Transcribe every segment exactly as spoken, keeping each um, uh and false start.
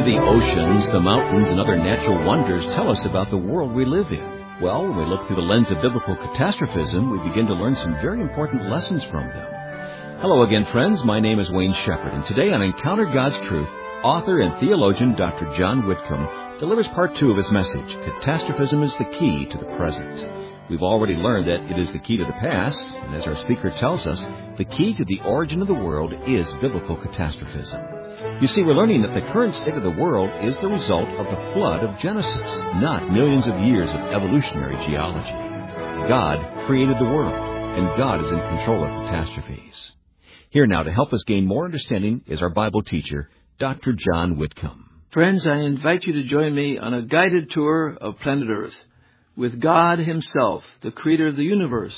The oceans, the mountains, and other natural wonders tell us about the world we live in. Well, when we look through the lens of biblical catastrophism, we begin to learn some very important lessons from them. Hello again, friends. My name is Wayne Shepherd, and today on Encounter God's Truth, author and theologian Doctor John Whitcomb delivers part two of his message, Catastrophism is the Key to the Present. We've already learned that it is the key to the past, and as our speaker tells us, the key to the origin of the world is biblical catastrophism. You see, we're learning that the current state of the world is the result of the flood of Genesis, not millions of years of evolutionary geology. God created the world, and God is in control of catastrophes. Here now to help us gain more understanding is our Bible teacher, Doctor John Whitcomb. Friends, I invite you to join me on a guided tour of planet Earth with God Himself, the Creator of the universe,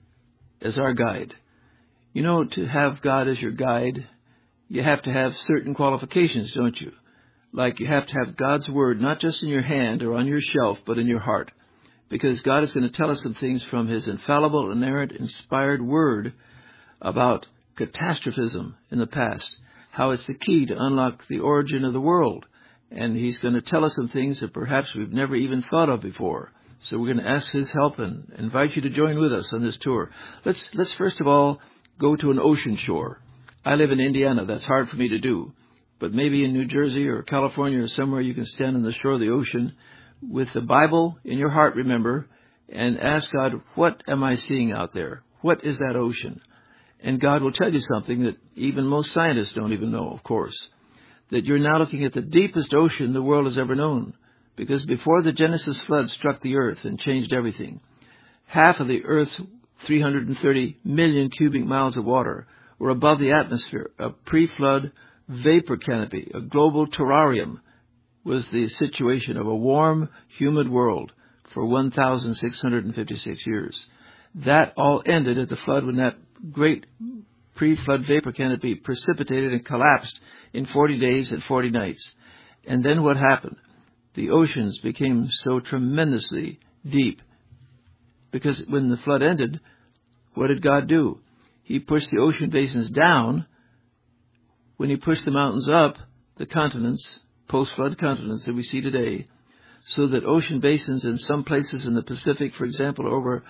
as our guide. You know, to have God as your guide, you have to have certain qualifications, don't you? Like you have to have God's Word, not just in your hand or on your shelf, but in your heart. Because God is going to tell us some things from His infallible, inerrant, inspired Word about catastrophism in the past, how it's the key to unlock the origin of the world. And He's going to tell us some things that perhaps we've never even thought of before. So we're going to ask His help and invite you to join with us on this tour. Let's let's first of all go to an ocean shore. I live in Indiana. That's hard for me to do. But maybe in New Jersey or California or somewhere you can stand on the shore of the ocean with the Bible in your heart, remember, and ask God, what am I seeing out there? What is that ocean? And God will tell you something that even most scientists don't even know, of course, that you're now looking at the deepest ocean the world has ever known. Because before the Genesis flood struck the earth and changed everything, half of the earth's three hundred thirty million cubic miles of water were above the atmosphere. A pre-flood vapor canopy, a global terrarium, was the situation of a warm, humid world for one thousand six hundred fifty-six years. That all ended at the flood when that great pre-flood vapor canopy precipitated and collapsed in forty days and forty nights. And then what happened? The oceans became so tremendously deep. Because when the flood ended, what did God do? He pushed the ocean basins down. When He pushed the mountains up, the continents, post-flood continents that we see today, so that ocean basins in some places in the Pacific, for example, are over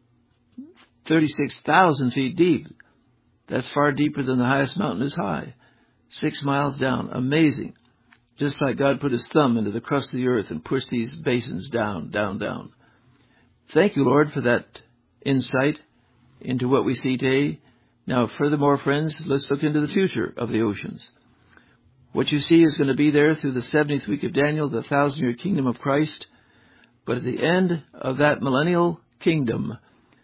thirty-six thousand feet deep. That's far deeper than the highest mountain is high. Six miles down. Amazing. Just like God put His thumb into the crust of the earth and pushed these basins down, down, down. Thank you, Lord, for that insight into what we see today. Now, furthermore, friends, let's look into the future of the oceans. What you see is going to be there through the seventieth week of Daniel, the thousand-year kingdom of Christ. But at the end of that millennial kingdom,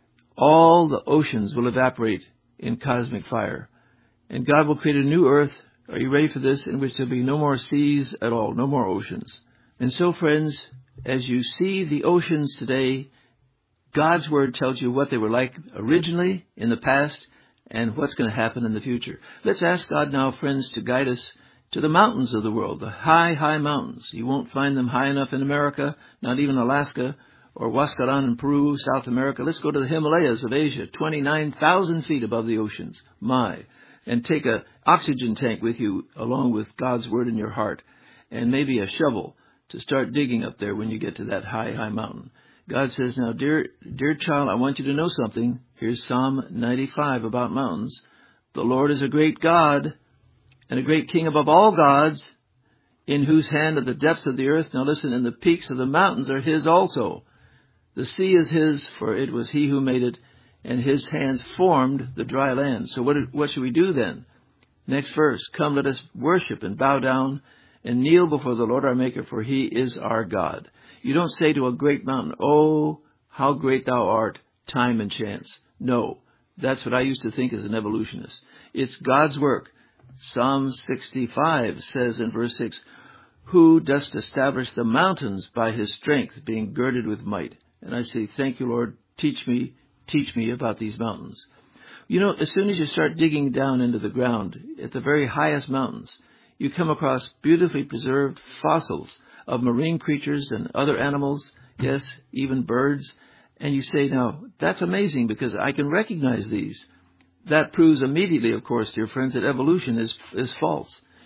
all the oceans will evaporate in cosmic fire. And God will create a new earth. Are you ready for this? In which there will be no more seas at all, no more oceans. And so, friends, as you see the oceans today, God's Word tells you what they were like originally in the past and what's going to happen in the future. Let's ask God now, friends, to guide us to the mountains of the world, the high, high mountains. You won't find them high enough in America, not even Alaska, or Huascaran in Peru, South America. Let's go to the Himalayas of Asia, twenty-nine thousand feet above the oceans. My. And take an oxygen tank with you along with God's Word in your heart and maybe a shovel to start digging up there when you get to that high, high mountain. God says, now, dear, dear child, I want you to know something. Here's Psalm ninety-five about mountains. The Lord is a great God and a great King above all gods, in whose hand are the depths of the earth. Now listen, and the peaks of the mountains are His also. The sea is His, for it was He who made it, and His hands formed the dry land. So what, what should we do then? Next verse, come, let us worship and bow down and kneel before the Lord our Maker, for He is our God. You don't say to a great mountain, oh, how great thou art, time and chance. No, that's what I used to think as an evolutionist. It's God's work. Psalm sixty-five says in verse six, who dost establish the mountains by His strength, being girded with might. And I say, thank you, Lord, teach me, teach me about these mountains. You know, as soon as you start digging down into the ground, at the very highest mountains, you come across beautifully preserved fossils of marine creatures and other animals, yes, even birds. And you say, now, that's amazing because I can recognize these. That proves immediately, of course, dear friends, that evolution is, is false.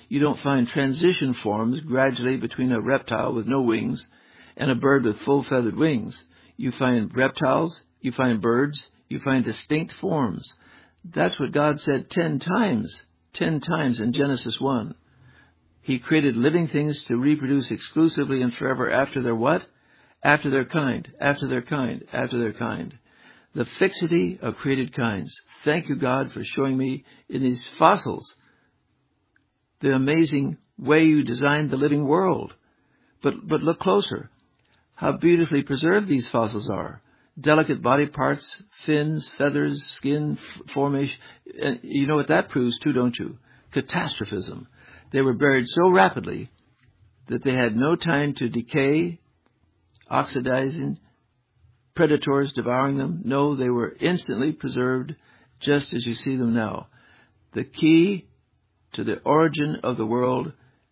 You don't find transition forms gradually between a reptile with no wings and a bird with full feathered wings. You find reptiles, you find birds, you find distinct forms. That's what God said ten times, ten times in Genesis one. He created living things to reproduce exclusively and forever after their what? After their kind, after their kind, after their kind. The fixity of created kinds. Thank you, God, for showing me in these fossils the amazing way you designed the living world. But, but look closer. How beautifully preserved these fossils are. Delicate body parts, fins, feathers, skin, f- formation. And you know what that proves too, don't you? Catastrophism. They were buried so rapidly that they had no time to decay, oxidizing, predators devouring them. No, they were instantly preserved just as you see them now. The key to the origin of the world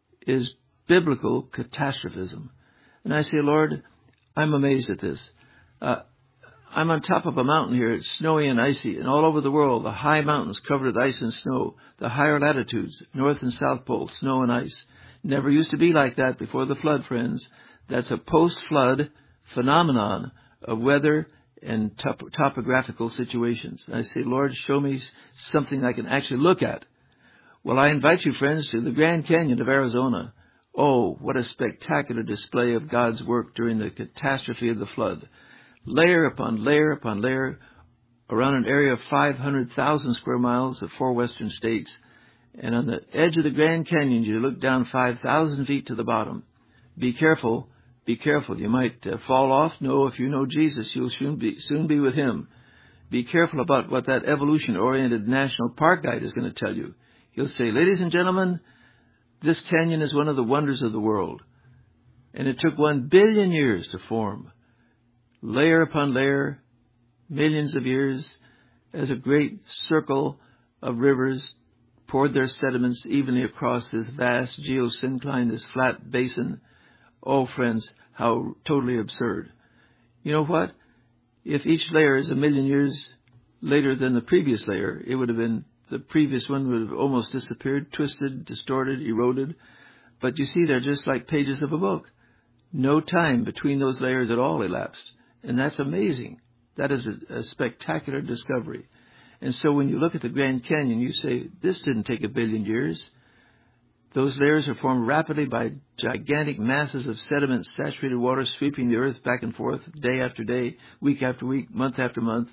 is biblical catastrophism. And I say, Lord, I'm amazed at this. Uh, I'm on top of a mountain here. It's snowy and icy, and all over the world, the high mountains covered with ice and snow. The higher latitudes, North and South Pole, snow and ice. Never used to be like that before the flood, friends. That's a post-flood phenomenon of weather and top- topographical situations. And I say, Lord, show me something I can actually look at. Well, I invite you, friends, to the Grand Canyon of Arizona. Oh, what a spectacular display of God's work during the catastrophe of the flood. Layer upon layer upon layer around an area of five hundred thousand square miles of four western states. And on the edge of the Grand Canyon, you look down five thousand feet to the bottom. Be careful, be careful. You might uh, fall off. No, if you know Jesus, you'll soon be, soon be with him. Be careful about what that evolution-oriented national park guide is going to tell you. He'll say, ladies and gentlemen, this canyon is one of the wonders of the world. And it took one billion years to form. Layer upon layer, millions of years, as a great circle of rivers poured their sediments evenly across this vast geosyncline, this flat basin. Oh, friends, how totally absurd. You know what? If each layer is a million years later than the previous layer, it would have been, the previous one would have almost disappeared, twisted, distorted, eroded. But you see, they're just like pages of a book. No time between those layers at all elapsed. And that's amazing. That is a, a spectacular discovery. And so when you look at the Grand Canyon, you say, this didn't take a billion years. Those layers are formed rapidly by gigantic masses of sediment, saturated water sweeping the earth back and forth day after day, week after week, month after month.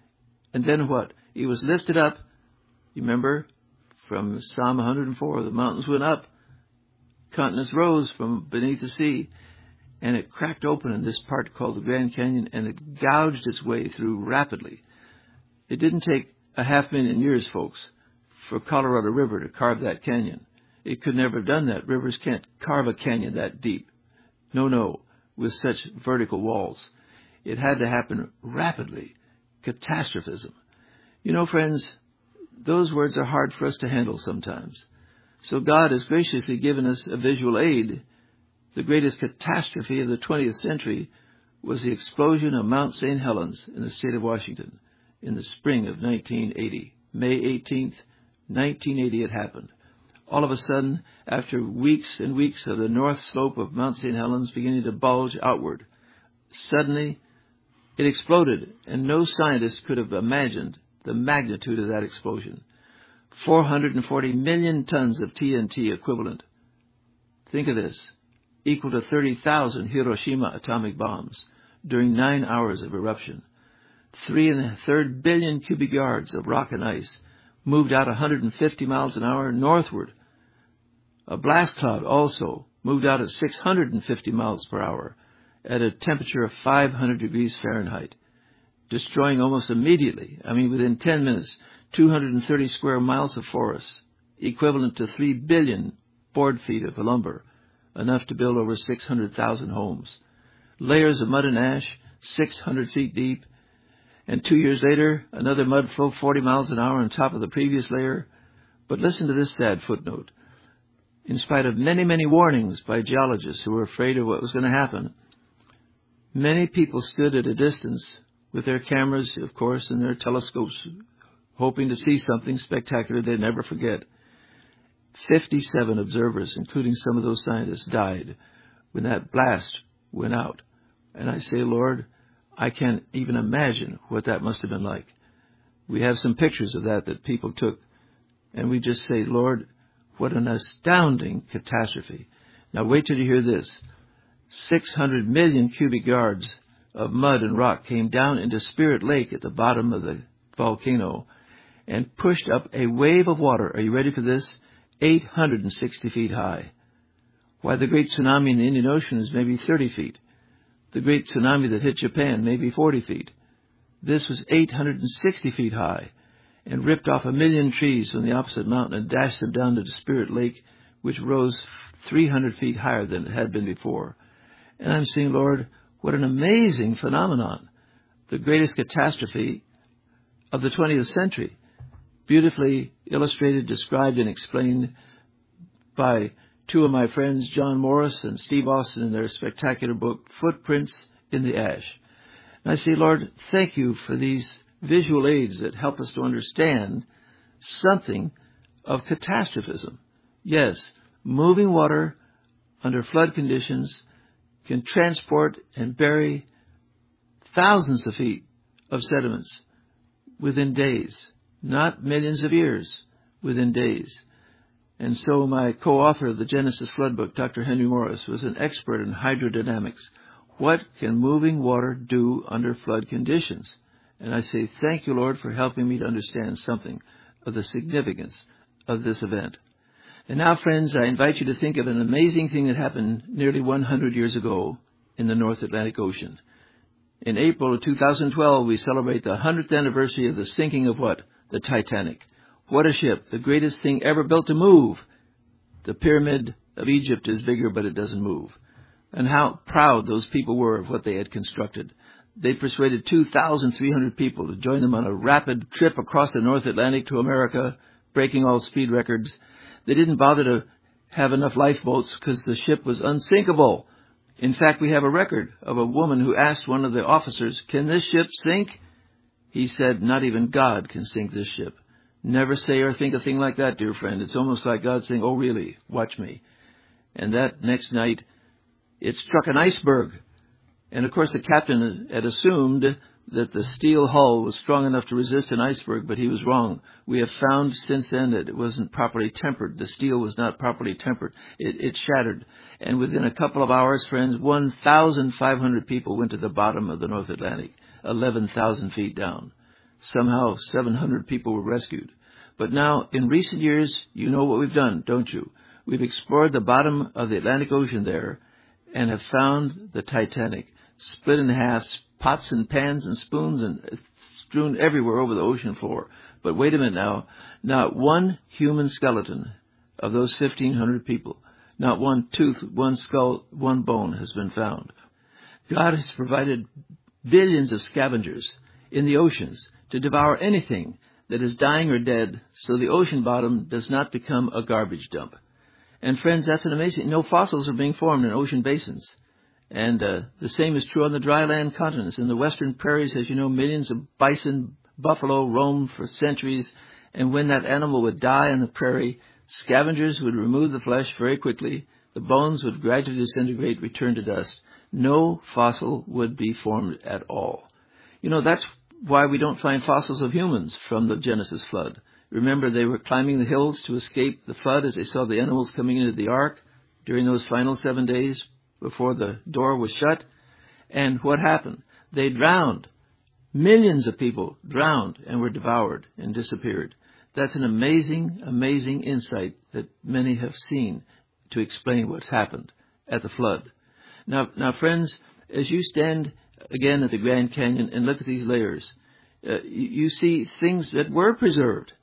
And then what? It was lifted up. You remember from Psalm one hundred four, the mountains went up, continents rose from beneath the sea. And it cracked open in this part called the Grand Canyon, and it gouged its way through rapidly. It didn't take a half million years, folks, for Colorado River to carve that canyon. It could never have done that. Rivers can't carve a canyon that deep. No, no, with such vertical walls. It had to happen rapidly. Catastrophism. You know, friends, those words are hard for us to handle sometimes. So God has graciously given us a visual aid. The greatest catastrophe of the twentieth century was the explosion of Mount Saint Helens in the state of Washington in the spring of nineteen eighty. May eighteenth, nineteen eighty it happened. All of a sudden, after weeks and weeks of the north slope of Mount Saint Helens beginning to bulge outward, suddenly it exploded, and no scientist could have imagined the magnitude of that explosion. four hundred forty million tons of T N T equivalent. Think of this. Equal to thirty thousand Hiroshima atomic bombs during nine hours of eruption. Three and a third billion cubic yards of rock and ice moved out one hundred fifty miles an hour northward. A blast cloud also moved out at six hundred fifty miles per hour at a temperature of five hundred degrees Fahrenheit, destroying almost immediately, I mean within ten minutes, two hundred thirty square miles of forests, equivalent to three billion board feet of lumber, enough to build over six hundred thousand homes. Layers of mud and ash, six hundred feet deep. And two years later, another mud flow forty miles an hour on top of the previous layer. But listen to this sad footnote. In spite of many, many warnings by geologists who were afraid of what was going to happen, many people stood at a distance with their cameras, of course, and their telescopes, hoping to see something spectacular they'd never forget. fifty-seven observers, including some of those scientists, died when that blast went out. And I say, Lord, I can't even imagine what that must have been like. We have some pictures of that that people took, and we just say, Lord, what an astounding catastrophe. Now wait till you hear this. six hundred million cubic yards of mud and rock came down into Spirit Lake at the bottom of the volcano and pushed up a wave of water. Are you ready for this? eight hundred sixty feet high. Why, the great tsunami in the Indian Ocean is maybe thirty feet. The great tsunami that hit Japan, maybe forty feet. This was eight hundred sixty feet high and ripped off a million trees from the opposite mountain and dashed them down to the Spirit Lake, which rose three hundred feet higher than it had been before. And I'm saying, Lord, what an amazing phenomenon. The greatest catastrophe of the twentieth century. Beautifully illustrated, described, and explained by two of my friends, John Morris and Steve Austin, in their spectacular book, Footprints in the Ash. And I say, Lord, thank you for these visual aids that help us to understand something of catastrophism. Yes, moving water under flood conditions can transport and bury thousands of feet of sediments within days, not millions of years, within days. And so my co-author of the Genesis Flood book, Doctor Henry Morris, was an expert in hydrodynamics. What can moving water do under flood conditions? And I say, thank you, Lord, for helping me to understand something of the significance of this event. And now, friends, I invite you to think of an amazing thing that happened nearly one hundred years ago in the North Atlantic Ocean. In April of two thousand twelve, we celebrate the one hundredth anniversary of the sinking of what? The Titanic. What a ship, the greatest thing ever built to move. The Pyramid of Egypt is bigger, but it doesn't move. And how proud those people were of what they had constructed. They persuaded two thousand three hundred people to join them on a rapid trip across the North Atlantic to America, breaking all speed records. They didn't bother to have enough lifeboats because the ship was unsinkable. In fact, we have a record of a woman who asked one of the officers, can this ship sink? He said, not even God can sink this ship. Never say or think a thing like that, dear friend. It's almost like God saying, oh, really? Watch me. And that next night, it struck an iceberg. And, of course, the captain had assumed that the steel hull was strong enough to resist an iceberg, but he was wrong. We have found since then that it wasn't properly tempered. The steel was not properly tempered. It, it shattered. And within a couple of hours, friends, one thousand five hundred people went to the bottom of the North Atlantic, eleven thousand feet down. Somehow, seven hundred people were rescued. But now, in recent years, you know what we've done, don't you? We've explored the bottom of the Atlantic Ocean there and have found the Titanic, split in half, pots and pans and spoons and strewn everywhere over the ocean floor. But wait a minute now. Not one human skeleton of those fifteen hundred people, not one tooth, one skull, one bone has been found. God has provided billions of scavengers in the oceans to devour anything that is dying or dead, so the ocean bottom does not become a garbage dump. And friends, that's an amazing, no fossils are being formed in ocean basins. And uh, the same is true on the dry land continents. In the western prairies, as you know, millions of bison, buffalo roamed for centuries. And when that animal would die on the prairie, scavengers would remove the flesh very quickly. The bones would gradually disintegrate, return to dust. No fossil would be formed at all. You know, that's why we don't find fossils of humans from the Genesis flood. Remember, they were climbing the hills to escape the flood as they saw the animals coming into the ark during those final seven days before the door was shut. And what happened? They drowned. Millions of people drowned and were devoured and disappeared. That's an amazing, amazing insight that many have seen to explain what's happened at the flood. Now, now, friends, as you stand again at the Grand Canyon and look at these layers, uh, you, you see things that were preserved.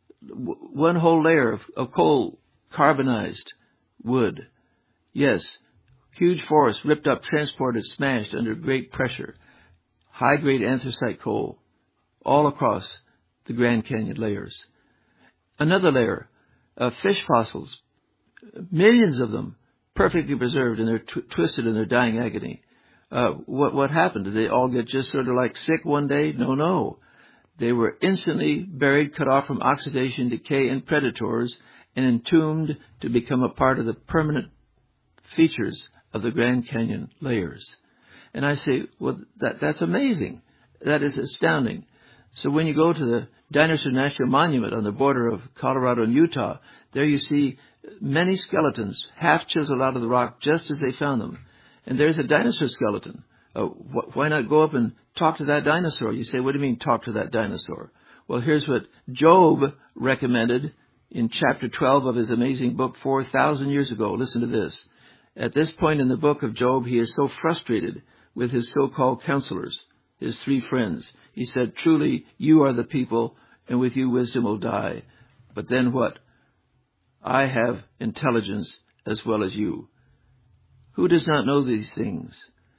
W- one whole layer of, of coal, carbonized wood. Yes, huge forests ripped up, transported, smashed under great pressure. High-grade anthracite coal all across the Grand Canyon layers. Another layer of fish fossils, millions of them, perfectly preserved, and they're tw- twisted in their dying agony. Uh, what what happened? Did they all get just sort of like sick one day? No, no. They were instantly buried, cut off from oxidation, decay, and predators, and entombed to become a part of the permanent features of the Grand Canyon layers. And I say, well, that, that's amazing. That is astounding. So when you go to the Dinosaur National Monument on the border of Colorado and Utah, there you see many skeletons, half chiseled out of the rock just as they found them. And there's a dinosaur skeleton. Uh, wh- why not go up and talk to that dinosaur? You say, what do you mean talk to that dinosaur? Well, here's what Job recommended in chapter twelve of his amazing book four thousand years ago. Listen to this. At this point in the book of Job, he is so frustrated with his so-called counselors, his three friends. He said, truly, you are the people, and with you wisdom will die. But then what? I have intelligence as well as you. Who does not know these things?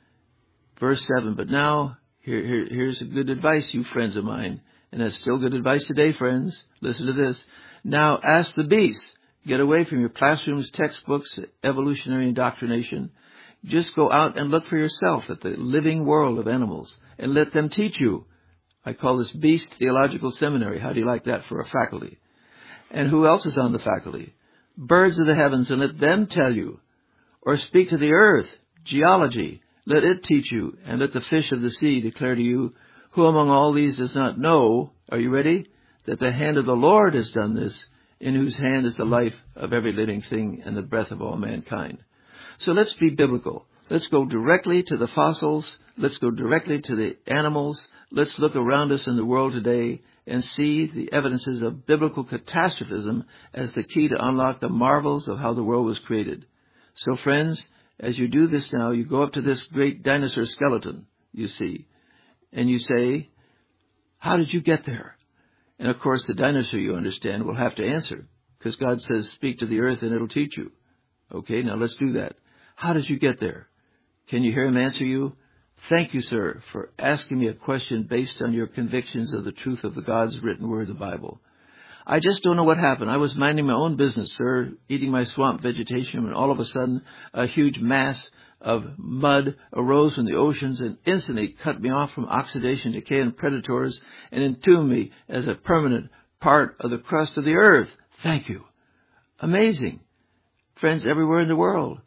Verse seven, but now, here, here, here's a good advice, you friends of mine. And that's still good advice today, friends. Listen to this. Now ask the beasts. Get away from your classrooms, textbooks, evolutionary indoctrination. Just go out and look for yourself at the living world of animals and let them teach you. I call this Beast Theological Seminary. How do you like that for a faculty? And who else is on the faculty? Birds of the heavens, and let them tell you. Or speak to the earth, geology. Let it teach you, and let the fish of the sea declare to you, who among all these does not know, are you ready? That the hand of the Lord has done this, in whose hand is the life of every living thing and the breath of all mankind. So let's be biblical. Let's go directly to the fossils. Let's go directly to the animals. Let's look around us in the world today and see the evidences of biblical catastrophism as the key to unlock the marvels of how the world was created. So friends, as you do this now, you go up to this great dinosaur skeleton, you see, and you say, how did you get there? And of course, the dinosaur, you understand, will have to answer, because God says, speak to the earth and it'll teach you. Okay, now let's do that. How did you get there? Can you hear him answer you? Thank you, sir, for asking me a question based on your convictions of the truth of the God's written word, the Bible. I just don't know what happened. I was minding my own business, sir, eating my swamp vegetation, when all of a sudden a huge mass of mud arose from the oceans and instantly cut me off from oxidation, decay, and predators and entombed me as a permanent part of the crust of the earth. Thank you. Amazing. Friends everywhere in the world,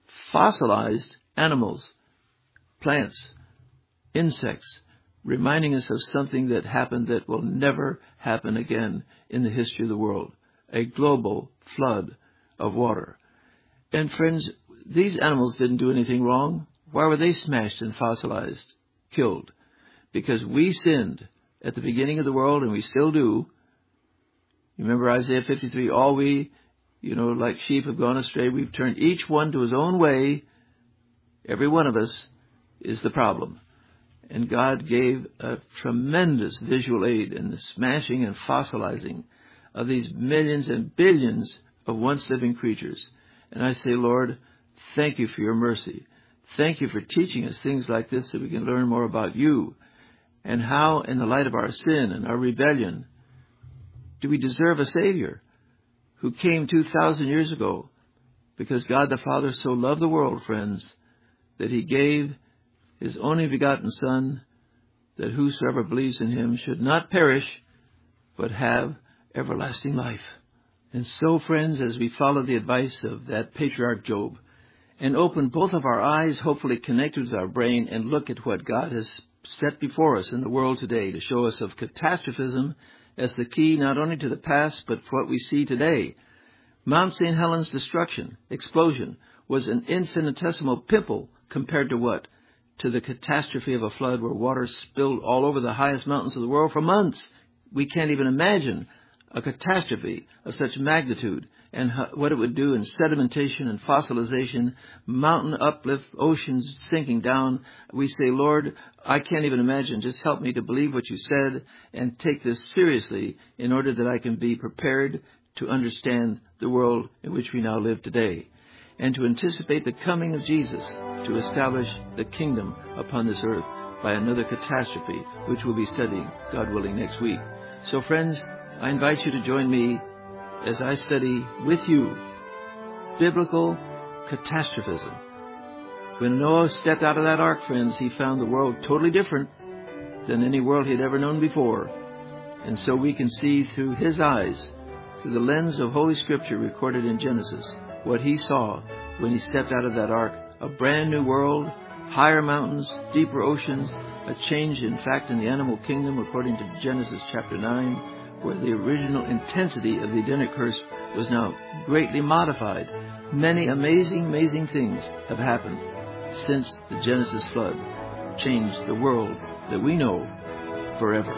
fossilized animals, plants, insects, reminding us of something that happened that will never happen again in the history of the world, a global flood of water. And friends, these animals didn't do anything wrong. Why were they smashed and fossilized, killed? Because we sinned at the beginning of the world, and we still do. You remember Isaiah fifty-three, all we, you know, like sheep have gone astray. We've turned each one to his own way. Every one of us is the problem. And God gave a tremendous visual aid in the smashing and fossilizing of these millions and billions of once living creatures. And I say, Lord, thank you for your mercy. Thank you for teaching us things like this so we can learn more about you and how, in the light of our sin and our rebellion, do we deserve a Savior who came two thousand years ago, because God the Father so loved the world, friends, that he gave his only begotten Son, that whosoever believes in him should not perish, but have everlasting life. And so, friends, as we follow the advice of that patriarch Job, and open both of our eyes, hopefully connected with our brain, and look at what God has set before us in the world today to show us of catastrophism as the key not only to the past, but for what we see today. Mount Saint Helens destruction, explosion, was an infinitesimal pimple compared to what? To the catastrophe of a flood where water spilled all over the highest mountains of the world for months. We can't even imagine a catastrophe of such magnitude and what it would do in sedimentation and fossilization, mountain uplift, oceans sinking down. We say, Lord, I can't even imagine. Just help me to believe what you said and take this seriously in order that I can be prepared to understand the world in which we now live today, and to anticipate the coming of Jesus to establish the kingdom upon this earth by another catastrophe, which we'll be studying, God willing, next week. So, friends, I invite you to join me as I study with you biblical catastrophism. When Noah stepped out of that ark, friends, he found the world totally different than any world he had ever known before. And so we can see through his eyes, through the lens of Holy Scripture recorded in Genesis, what he saw when he stepped out of that ark. A brand new world, higher mountains, deeper oceans, a change, in fact, in the animal kingdom, according to Genesis chapter nine, where the original intensity of the Edenic curse was now greatly modified. Many amazing, amazing things have happened since the Genesis flood changed the world that we know forever.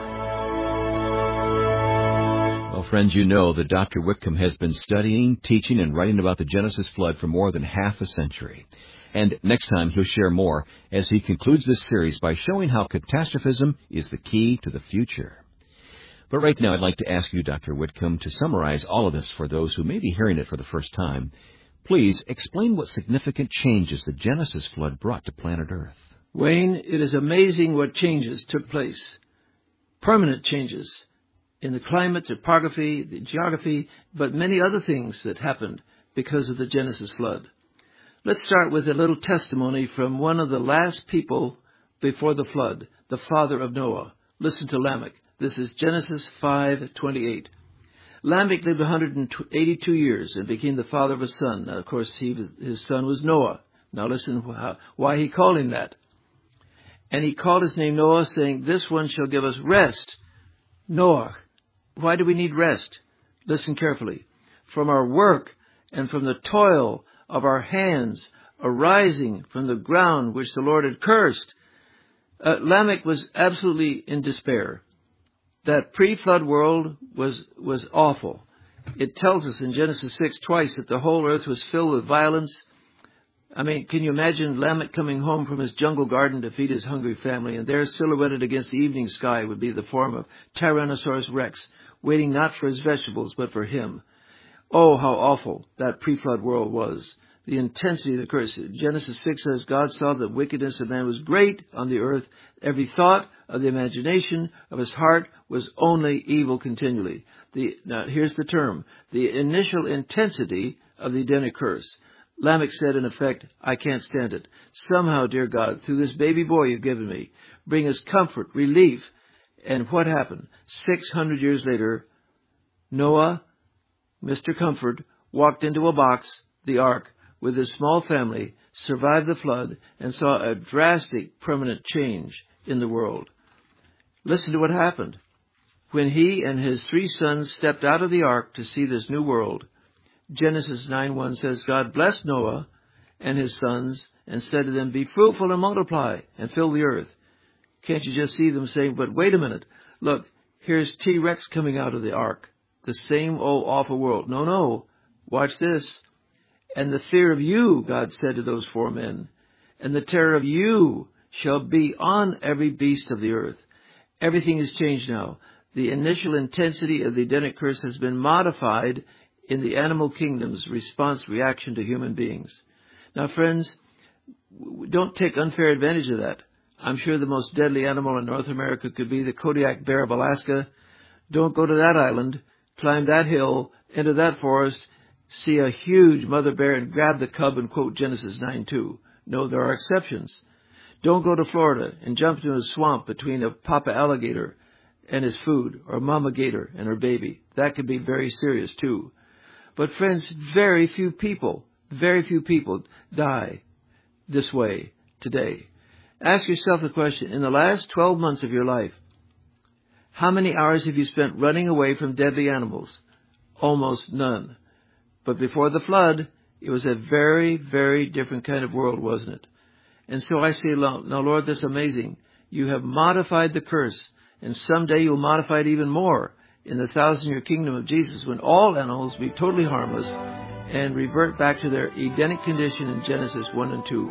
Well, friends, you know that Doctor Whitcomb has been studying, teaching, and writing about the Genesis flood for more than half a century. And next time he'll share more as he concludes this series by showing how catastrophism is the key to the future. But right now I'd like to ask you, Doctor Whitcomb, to summarize all of this for those who may be hearing it for the first time. Please explain what significant changes the Genesis flood brought to planet Earth. Wayne, it is amazing what changes took place. Permanent changes in the climate, topography, the geography, but many other things that happened because of the Genesis flood. Let's start with a little testimony from one of the last people before the flood, the father of Noah. Listen to Lamech. This is Genesis five twenty-eight. Lamech lived one hundred eighty-two years and became the father of a son. Now, of course, he was, his son was Noah. Now listen how, why he called him that. And he called his name Noah, saying, "This one shall give us rest." Noah. Why do we need rest? Listen carefully. From our work and from the toil of our hands arising from the ground which the Lord had cursed. Uh, Lamech was absolutely in despair. That pre-flood world was, was awful. It tells us in Genesis six twice that the whole earth was filled with violence. I mean, can you imagine Lamech coming home from his jungle garden to feed his hungry family, and there silhouetted against the evening sky would be the form of Tyrannosaurus Rex, waiting not for his vegetables but for him. Oh, how awful that pre-flood world was. The intensity of the curse. Genesis six says, God saw that wickedness of man was great on the earth. Every thought of the imagination of his heart was only evil continually. The, now, here's the term. The initial intensity of the Edenic curse. Lamech said, in effect, I can't stand it. Somehow, dear God, through this baby boy you've given me, bring us comfort, relief. And what happened? Six hundred years later, Noah, Mister Comfort, walked into a box, the ark, with his small family, survived the flood, and saw a drastic, permanent change in the world. Listen to what happened. When he and his three sons stepped out of the ark to see this new world, Genesis nine one says, God blessed Noah and his sons and said to them, be fruitful and multiply and fill the earth. Can't you just see them saying, but wait a minute, look, here's T-Rex coming out of the ark. The same old awful world. No, no, watch this. And the fear of you, God said to those four men, and the terror of you shall be on every beast of the earth. Everything has changed now. The initial intensity of the Edenic curse has been modified in the animal kingdom's response reaction to human beings. Now, friends, don't take unfair advantage of that. I'm sure the most deadly animal in North America could be the Kodiak bear of Alaska. Don't go to that island, climb that hill, enter that forest, see a huge mother bear and grab the cub and quote Genesis nine two. No, there are exceptions. Don't go to Florida and jump into a swamp between a papa alligator and his food, or mama gator and her baby. That could be very serious too. But friends, very few people, very few people die this way today. Ask yourself the question, in the last twelve months of your life, how many hours have you spent running away from deadly animals? Almost none. But before the flood, it was a very, very different kind of world, wasn't it? And so I say, now, Lord, that's amazing. You have modified the curse, and someday you'll modify it even more in the thousand-year kingdom of Jesus, when all animals will be totally harmless and revert back to their Edenic condition in Genesis one and two.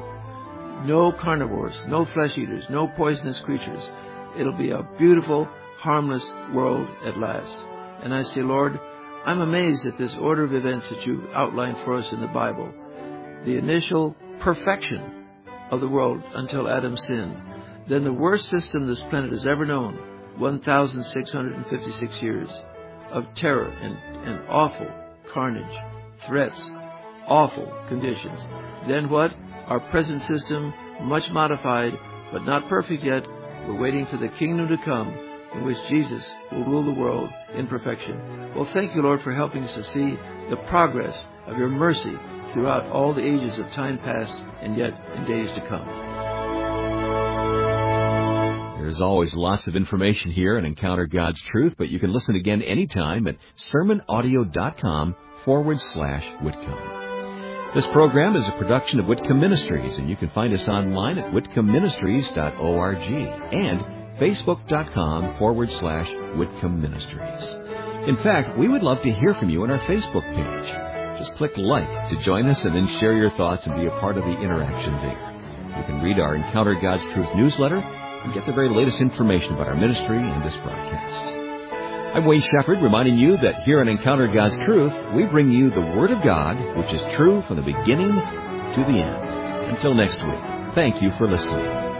No carnivores, no flesh eaters, no poisonous creatures. It'll be a beautiful, harmless world at last. And I say, Lord, I'm amazed at this order of events that you outlined for us in the Bible. The initial perfection of the world until Adam sinned. Then the worst system this planet has ever known, one thousand six hundred fifty-six years of terror and, and awful carnage, threats, awful conditions. Then what? Our present system, much modified, but not perfect yet. We're waiting for the kingdom to come, in which Jesus will rule the world in perfection. Well, thank you, Lord, for helping us to see the progress of your mercy throughout all the ages of time past and yet in days to come. There's always lots of information here and Encounter God's Truth, but you can listen again anytime at sermonaudio.com forward slash Whitcomb. This program is a production of Whitcomb Ministries, and you can find us online at whitcomb ministries dot org and facebook.com forward slash Whitcomb Ministries. In fact, we would love to hear from you on our Facebook page. Just click like to join us and then share your thoughts and be a part of the interaction there. You can read our Encounter God's Truth newsletter and get the very latest information about our ministry and this broadcast. I'm Wayne Shepherd, reminding you that here on Encounter God's Truth, we bring you the Word of God, which is true from the beginning to the end. Until next week, thank you for listening.